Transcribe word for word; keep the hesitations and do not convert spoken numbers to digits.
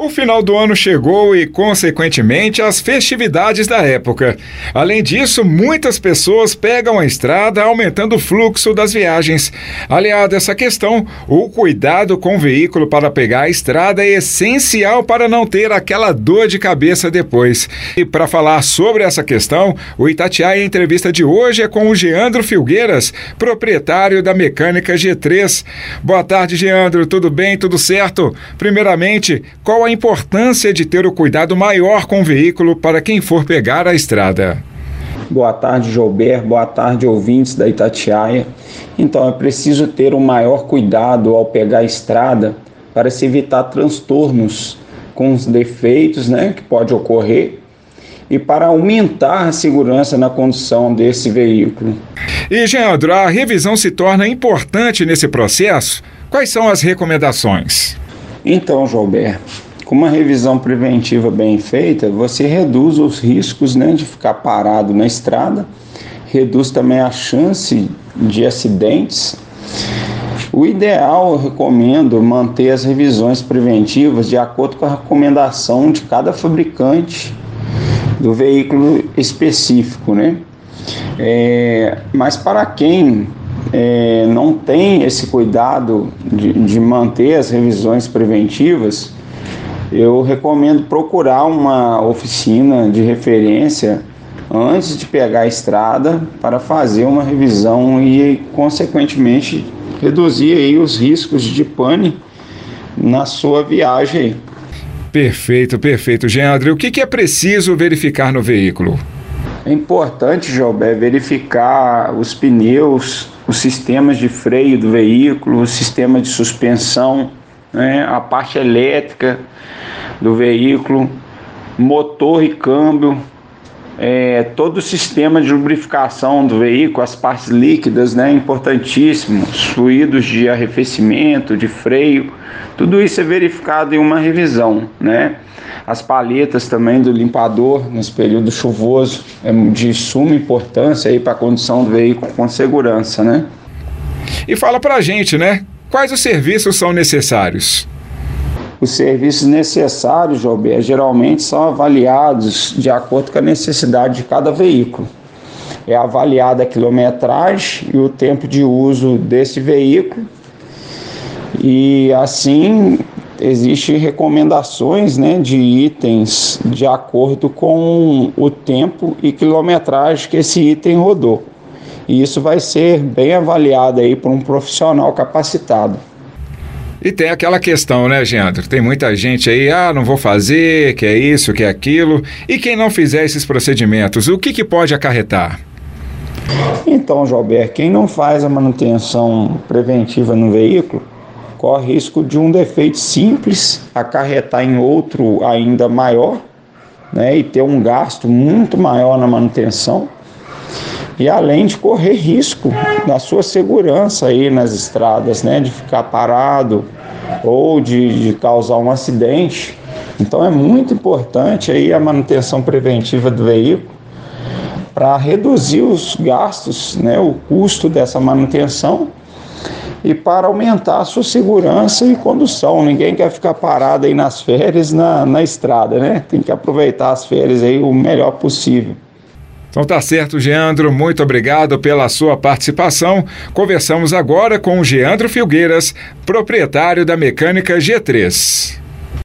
O final do ano chegou e, consequentemente, as festividades da época. Além disso, muitas pessoas pegam a estrada, aumentando o fluxo das viagens. Aliado a essa questão, o cuidado com o veículo para pegar a estrada é essencial para não ter aquela dor de cabeça depois. E para falar sobre essa questão, o Itatiaia Entrevista de hoje é com o Geandro Filgueiras, proprietário da Mecânica G três. Boa tarde, Geandro. Tudo bem? Tudo certo? Primeiramente, qual a importância de ter o cuidado maior com o veículo para quem for pegar a estrada? Boa tarde, Joubert. Boa tarde, ouvintes da Itatiaia. Então, é preciso ter um maior cuidado ao pegar a estrada para se evitar transtornos com os defeitos, né, que pode ocorrer, e para aumentar a segurança na condução desse veículo. E, Geandro, a revisão se torna importante nesse processo? Quais são as recomendações? Então, Joubert, com uma revisão preventiva bem feita, você reduz os riscos, né, de ficar parado na estrada, reduz também a chance de acidentes. O ideal, eu recomendo manter as revisões preventivas de acordo com a recomendação de cada fabricante do veículo específico, né? É, mas para quem é, não tem esse cuidado de, de manter as revisões preventivas, eu recomendo procurar uma oficina de referência antes de pegar a estrada para fazer uma revisão e, consequentemente, reduzir aí os riscos de pane na sua viagem. Perfeito, perfeito, Geandro. O que, que é preciso verificar no veículo? É importante, Joubert, verificar os pneus, os sistemas de freio do veículo, o sistema de suspensão, né, a parte elétrica do veículo, motor e câmbio, é, todo o sistema de lubrificação do veículo, as partes líquidas, né, importantíssimos, fluidos de arrefecimento, de freio, tudo isso é verificado em uma revisão, né? As paletas também do limpador nesse período chuvoso é de suma importância aí para a condução do veículo com segurança, né? E fala pra gente, né? Quais os serviços são necessários? Os serviços necessários, Joubert, geralmente são avaliados de acordo com a necessidade de cada veículo. É avaliada a quilometragem e o tempo de uso desse veículo. E assim, existem recomendações, né, de itens de acordo com o tempo e quilometragem que esse item rodou. E isso vai ser bem avaliado aí por um profissional capacitado. E tem aquela questão, né, Geandro? Tem muita gente aí, ah, não vou fazer, que é isso, que é aquilo. E quem não fizer esses procedimentos, o que, que pode acarretar? Então, Joubert, quem não faz a manutenção preventiva no veículo, corre risco de um defeito simples acarretar em outro ainda maior, né, e ter um gasto muito maior na manutenção. E além de correr risco da sua segurança aí nas estradas, né, de ficar parado ou de, de causar um acidente. Então é muito importante aí a manutenção preventiva do veículo para reduzir os gastos, né, o custo dessa manutenção e para aumentar a sua segurança e condução. Ninguém quer ficar parado aí nas férias na, na estrada, né? Tem que aproveitar as férias aí o melhor possível. Então tá certo, Geandro, muito obrigado pela sua participação. Conversamos agora com o Geandro Filgueiras, proprietário da Mecânica G três.